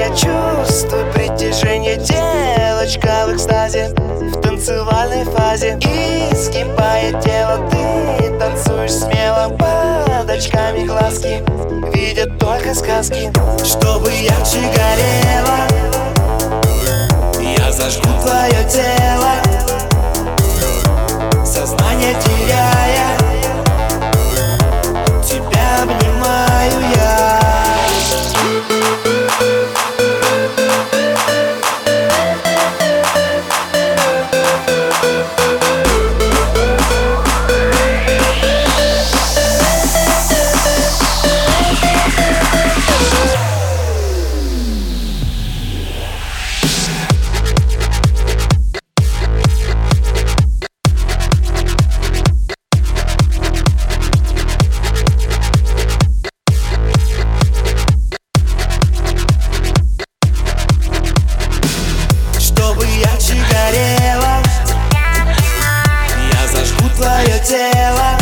чувствую притяжение. Девочка в экстазе, в танцевальной фазе. И скипает тело, ты танцуешь смело. Под очками глазки видят только сказки. Чтобы ярче горело, я зажгу твое тело, сознание теряя, тебя обнимаю я. Я зажгу твое тело,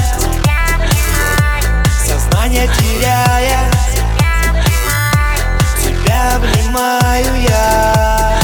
сознание теряя, тебя обнимаю я.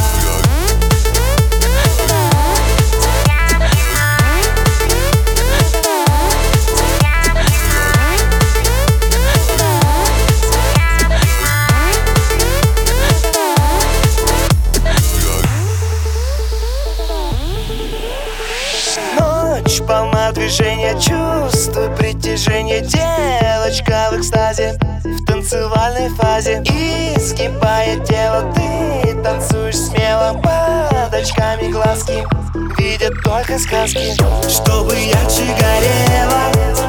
Ночь полна движения, чувствую притяжение. Девочка в экстазе, в танцевальной фазе. И скипает тело, ты танцуешь смело. Под очками глазки видят только сказки. Чтобы ярче горело,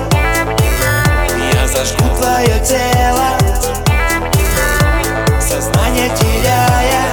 я зажгу твое тело, сознание теряя,